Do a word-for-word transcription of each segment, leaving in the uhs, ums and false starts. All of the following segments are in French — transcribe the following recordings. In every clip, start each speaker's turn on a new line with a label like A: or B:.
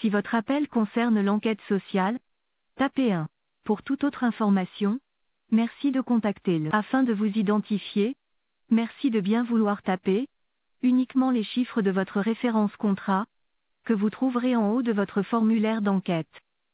A: Si votre appel concerne l'enquête sociale, tapez un. Pour toute autre information, merci de contacter le. Afin de vous identifier, merci de bien vouloir taper uniquement les chiffres de votre référence contrat, que vous trouverez en haut de votre formulaire d'enquête.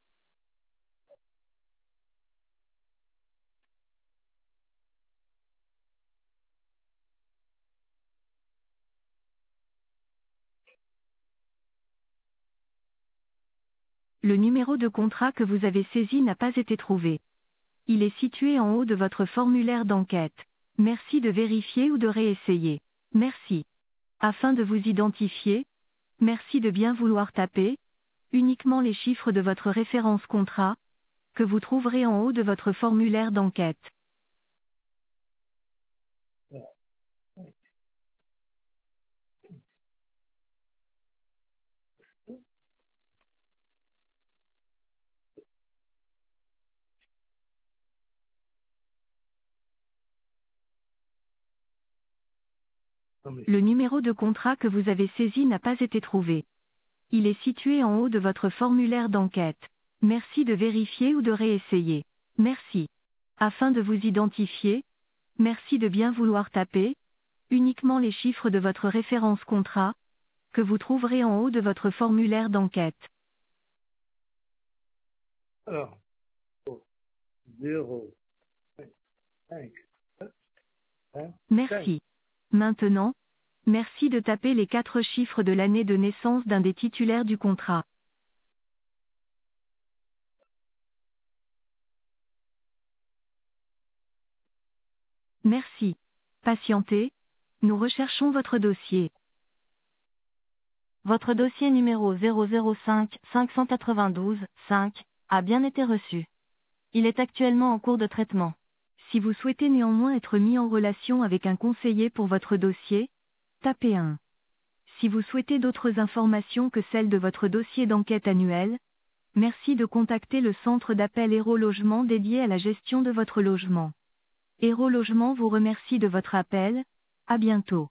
A: Le numéro de contrat que vous avez saisi n'a pas été trouvé. Il est situé en haut de votre formulaire d'enquête. Merci de vérifier ou de réessayer. Merci. Afin de vous identifier, merci de bien vouloir taper uniquement les chiffres de votre référence contrat, que vous trouverez en haut de votre formulaire d'enquête. Le numéro de contrat que vous avez saisi n'a pas été trouvé. Il est situé en haut de votre formulaire d'enquête. Merci de vérifier ou de réessayer. Merci. Afin de vous identifier, merci de bien vouloir taper uniquement les chiffres de votre référence contrat, que vous trouverez en haut de votre formulaire d'enquête.
B: Alors, zéro, cinq, un,
A: Merci. Maintenant, merci de taper les quatre chiffres de l'année de naissance d'un des titulaires du contrat. Merci. Patientez, nous recherchons votre dossier. Votre dossier numéro zéro zéro cinq cinq cent quatre-vingt-douze cinq a bien été reçu. Il est actuellement en cours de traitement. Si vous souhaitez néanmoins être mis en relation avec un conseiller pour votre dossier, tapez un. Si vous souhaitez d'autres informations que celles de votre dossier d'enquête annuel, merci de contacter le centre d'appel Héro Logement dédié à la gestion de votre logement. Héro Logement vous remercie de votre appel. À bientôt.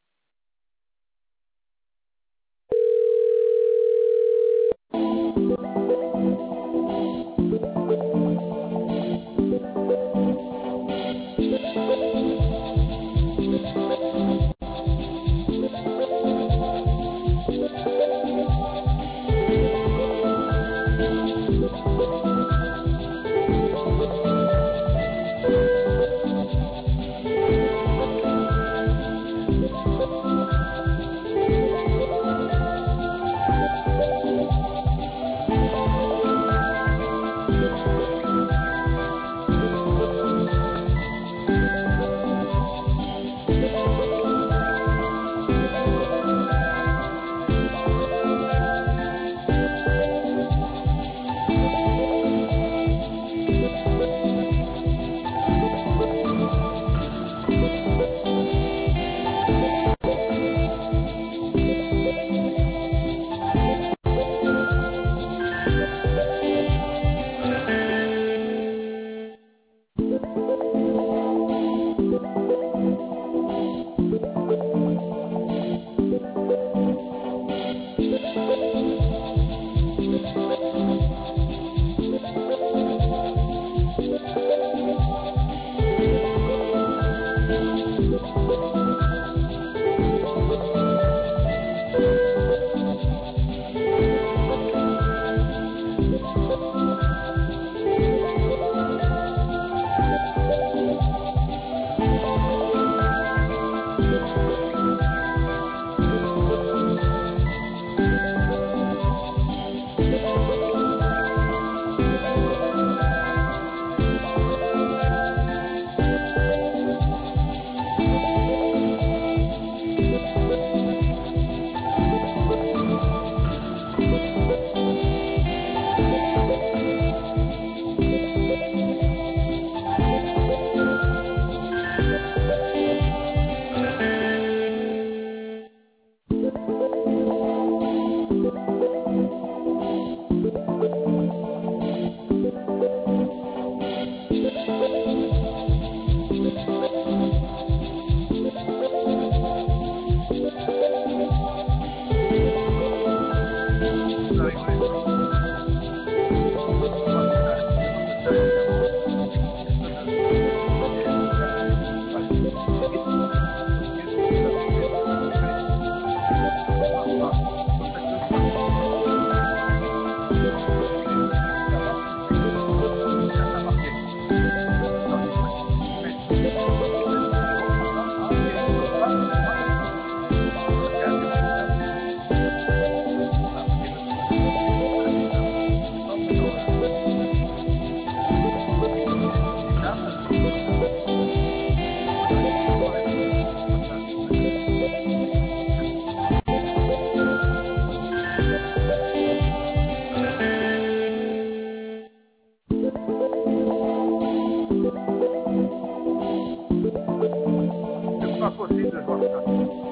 B: C'est pas possible de voir ça.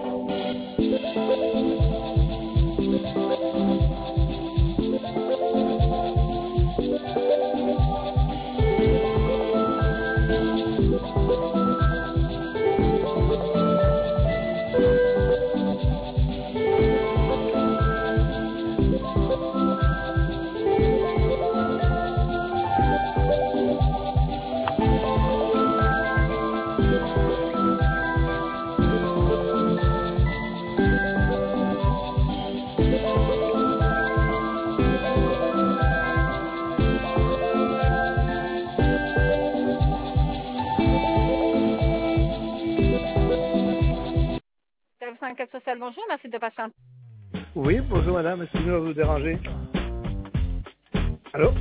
C: Service enquête sociale, bonjour, merci de patienter.
B: Oui, bonjour madame, excusez-moi de vous déranger. Allô?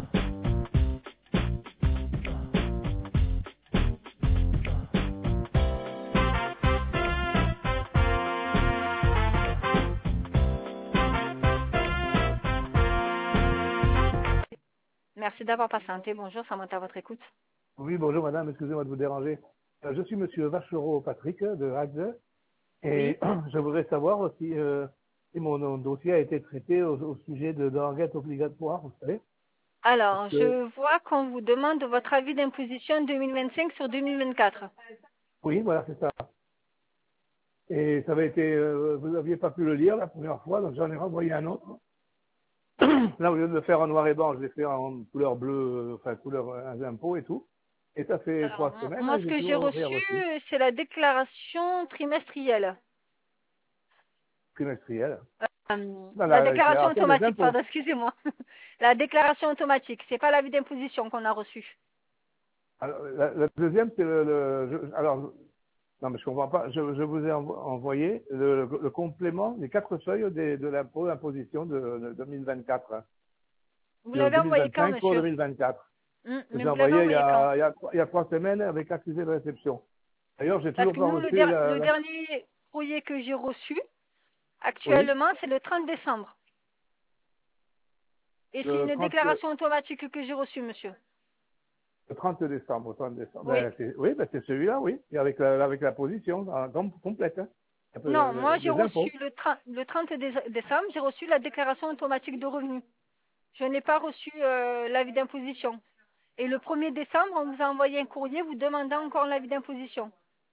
C: Merci d'avoir patienté, bonjour, ça monte à votre écoute.
B: Oui, bonjour madame, excusez-moi de vous déranger. Euh, Je suis monsieur Vachereau Patrick de Ragle et
C: Oui.
B: je voudrais savoir aussi euh, si mon, mon dossier a été traité au, au sujet de d'enquête obligatoire, vous savez.
C: Alors,
B: Parce que-
C: je vois qu'on vous demande votre avis d'imposition deux mille vingt-cinq sur deux mille vingt-quatre.
B: Oui, voilà, c'est ça. Et ça avait été, euh, vous n'aviez pas pu le lire la première fois, donc j'en ai renvoyé un autre. Là, au lieu de le faire en noir et blanc, je l'ai fait en couleur bleue, euh, enfin couleur euh, impôt et tout. Et ça fait
C: Alors,
B: trois
C: m-
B: semaines,
C: moi,
B: et
C: ce
B: j'ai
C: que j'ai
B: toujours rien
C: reçu,
B: reçu,
C: c'est la déclaration trimestrielle.
B: trimestriel.
C: Euh,
B: Dans
C: la
B: la
C: déclaration
B: déclaration des
C: automatique,
B: impôts.
C: pardon, excusez-moi. La déclaration automatique, c'est pas l'avis d'imposition qu'on a reçu.
B: Alors, la, la deuxième, c'est le, le je- alors, non, mais je comprends pas. Je, je vous ai envo- envoyé le, le- le complément des quatre feuilles des- de l'impôt d'imposition de, de deux mille vingt-quatre. Hein.
C: Vous
B: De
C: l'avez envoyé quand,
B: deux mille vingt-cinq pour
C: monsieur?
B: deux mille vingt-quatre.
C: Hum,
B: Je
C: Mais
B: l'ai
C: vous l'avez
B: envoyé il y,
C: envoyé quand?
B: a, il, y a, trois- il y a trois semaines avec accusé de réception. D'ailleurs, j'ai
C: Parce
B: toujours
C: que
B: pas
C: nous, le,
B: reçu
C: der-
B: la,
C: le
B: la-
C: dernier courrier que j'ai reçu,
B: Oui,
C: actuellement, c'est le trente décembre. Et c'est
B: le
C: une
B: trente,
C: déclaration automatique que j'ai reçue, monsieur.
B: le trente décembre. trente décembre.
C: Oui.
B: Ben, c'est- oui, ben, c'est celui-là, oui. Et avec la, avec la position en- com- complète. Hein. Un peu,
C: Non,
B: euh,
C: moi j'ai
B: des impôts.
C: reçu le, tra- le trente dé- décembre, j'ai reçu la déclaration automatique de revenus. Je n'ai pas reçu euh, l'avis d'imposition. Et le premier décembre, on vous a envoyé un courrier vous demandant encore l'avis d'imposition.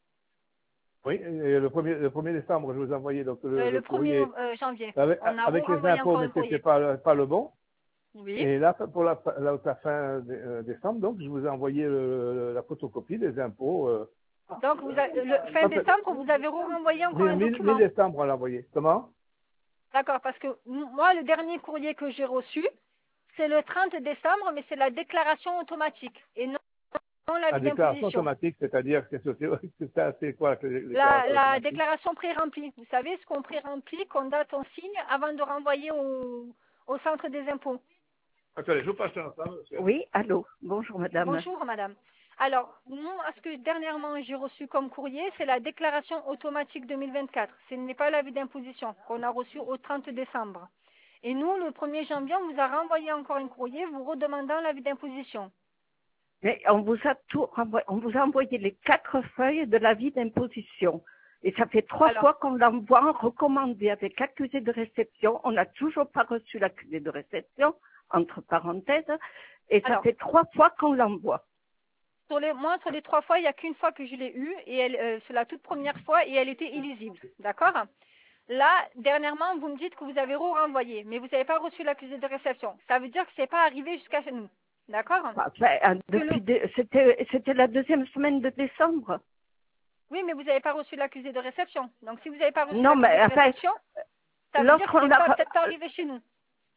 B: Oui, et le premier, le premier décembre, je vous ai envoyé donc, le,
C: Euh,
B: le
C: le premier
B: courrier
C: janvier.
B: avec,
C: On a
B: avec les
C: renvoyé
B: impôts,
C: encore
B: mais
C: un
B: c'était
C: courrier.
B: pas, le- pas le bon.
C: Oui.
B: Et là, pour la, la, la fin dé- euh, décembre, donc, je vous ai envoyé le- le- la photocopie des impôts. Euh,
C: Donc vous a- le fin
B: ça fait-
C: décembre, vous avez renvoyé encore un
B: mi- mi-
C: document.
B: mi-décembre, on l'a envoyé. Comment?
C: D'accord, parce que m- moi, le dernier courrier que j'ai reçu, c'est le trente décembre, mais c'est la déclaration automatique et non, non
B: La
C: l'avis
B: déclaration
C: d'imposition.
B: automatique, c'est-à-dire que c'est c'est ça, c'est quoi, la
C: La,
B: déclaration
C: la
B: automatique?
C: déclaration pré-remplie. Vous savez ce qu'on pré-remplit, qu'on date, on signe avant de renvoyer au, au centre des impôts.
B: Attendez, je vous passe un instant, monsieur.
D: Oui, allô, bonjour madame.
C: Bonjour madame. Alors, moi, ce que dernièrement j'ai reçu comme courrier, c'est la déclaration automatique deux mille vingt-quatre. Ce n'est pas l'avis d'imposition qu'on a reçu au trente décembre. Et nous, le premier janvier, on vous a renvoyé encore un courrier vous redemandant l'avis d'imposition.
D: Mais on vous a tout renvoyé, on vous a envoyé les quatre feuilles de l'avis d'imposition. Et ça fait trois
C: Alors-
D: fois qu'on l'envoie recommandé avec accusé de réception. On n'a toujours pas reçu l'accusé de réception, entre parenthèses. Et ça
C: Alors-
D: fait trois fois qu'on l'envoie.
C: Sur les, moi, sur les trois fois, il n'y a qu'une fois que je l'ai eue, et elle, euh, c'est la toute première fois, et elle était illisible. D'accord? Là, dernièrement, vous me dites que vous avez renvoyé, mais vous n'avez pas reçu l'accusé de réception. Ça veut dire que ce n'est pas arrivé jusqu'à chez nous. D'accord?
D: Enfin, euh, depuis de- c'était, c'était la deuxième semaine de décembre.
C: Oui, mais vous n'avez pas reçu l'accusé de réception. Donc, si vous n'avez pas reçu
D: Non,
C: l'accusé
D: mais
C: de
D: enfin,
C: réception, ça veut dire que
D: lorsqu'on
C: ce n'est
D: l'a
C: pas-
D: re-
C: peut-être pas arrivé chez nous.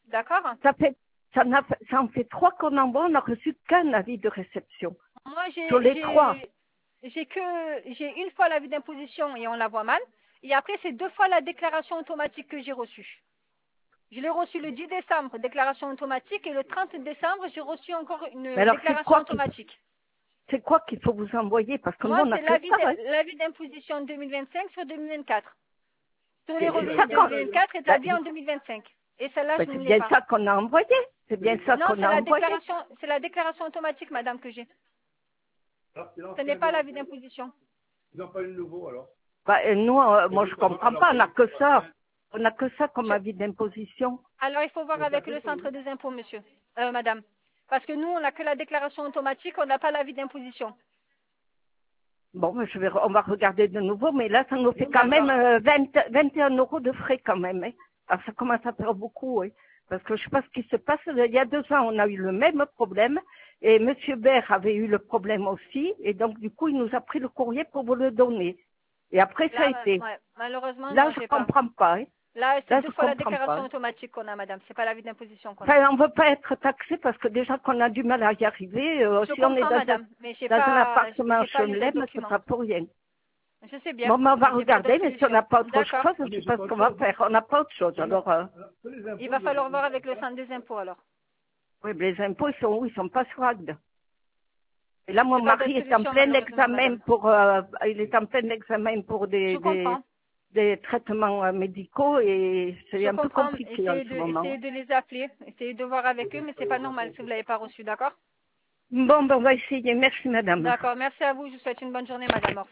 C: D'accord?
D: Ça fait, ça, n'a, ça en fait trois qu'on envoie, on n'a reçu qu'un avis de réception.
C: Moi, j'ai,
D: Sur les
C: j'ai,
D: trois.
C: j'ai que, j'ai une fois l'avis d'imposition et on la voit mal. Et après, c'est deux fois la déclaration automatique que j'ai reçue. Je l'ai reçue le dix décembre, déclaration automatique, et le trente décembre, j'ai reçu encore une
D: Mais alors, c'est
C: déclaration
D: quoi qu'il-
C: automatique.
D: C'est quoi qu'il faut vous envoyer? Parce que
C: Moi,
D: nous, on a
C: c'est
D: que
C: l'avis,
D: ça. Hein.
C: de- l'avis d'imposition deux mille vingt-cinq sur deux mille vingt-quatre. Sur les
D: C'est
C: revenus
D: ça
C: deux
D: qu'on-
C: mille vingt-quatre établis en deux mille vingt-cinq. Et celle-là,
D: Ben,
C: je
D: c'est
C: ne l'ai
D: bien
C: pas.
D: ça qu'on a envoyé. C'est bien ça
C: Non,
D: qu'on
C: c'est
D: a
C: la
D: envoyé.
C: déclaration, c'est la déclaration automatique, madame, que j'ai.
B: Alors, c'est
C: Ce
B: l'ancien
C: n'est pas
B: numéro.
C: l'avis d'imposition.
B: Ils n'ont pas eu de nouveau alors.
D: Ben, et nous, euh, moi,
B: vous
D: je
B: comment-
D: comprends
B: alors,
D: pas. On n'a que
B: comment-
D: ça. On n'a que ça comme
C: Je-
D: avis d'imposition.
C: Alors, il faut voir avec le centre des impôts, monsieur, euh, madame. Parce que nous, on n'a que la déclaration automatique, on n'a pas l'avis d'imposition.
D: Bon, ben, je vais, on va regarder de nouveau, mais là, ça nous fait quand même euh, vingt, vingt et un euros de frais quand même. Hein. Alors, ça commence à faire beaucoup, oui. Parce que je sais pas ce qui se passe. Il y a deux ans, on a eu le même problème. Et Monsieur Baird avait eu le problème aussi. Et donc, du coup, il nous a pris le courrier pour vous le donner. Et après, ça a
C: Là,
D: été.
C: ouais, malheureusement,
D: Là,
C: non,
D: je
C: j'ai pas.
D: comprends pas. Hein.
C: Là, c'est
D: Là,
C: deux
D: je
C: fois la
D: comprends
C: déclaration
D: pas.
C: automatique qu'on a, madame. C'est pas l'avis d'imposition qu'on a.
D: Enfin, on veut pas être taxé parce que déjà qu'on a du mal à y arriver. Euh,
C: Je
D: si on est
C: comprends,
D: dans,
C: madame, mais j'ai
D: un, dans un
C: pas,
D: appartement
C: j'ai pas lu le
D: H L M, c'est
C: document.
D: pas pour rien.
C: Je sais bien.
D: Bon, mais on va
C: mais j'ai pas
D: regarder,
C: d'autre
D: mais si on n'a
C: solution.
D: pas autre
C: D'accord.
D: chose, je sais pas ce qu'on va faire. On n'a pas autre chose. Alors, euh,
B: Alors, que les impôts,
C: Il va
B: je-
C: falloir voir avec le centre des impôts, alors.
D: oui, mais les impôts, ils sont où? Ils sont pas sur Agde. Et là, mon
C: J'ai pas
D: mari
C: d'autre
D: est en
C: solution,
D: plein
C: malheureusement,
D: examen
C: madame.
D: pour, euh, il est en plein examen pour des,
C: Je
D: des,
C: comprends.
D: des traitements euh, médicaux et c'est
C: Je
D: un peu
C: comprends.
D: compliqué en
C: Essayez
D: ce
C: de,
D: moment.
C: essayez de les appeler. Essayez de voir avec eux, mais c'est pas normal si vous l'avez pas reçu, d'accord?
D: Bon, ben, on va essayer. Merci, madame.
C: D'accord. Merci à vous. Je vous souhaite une bonne journée, madame. Au revoir.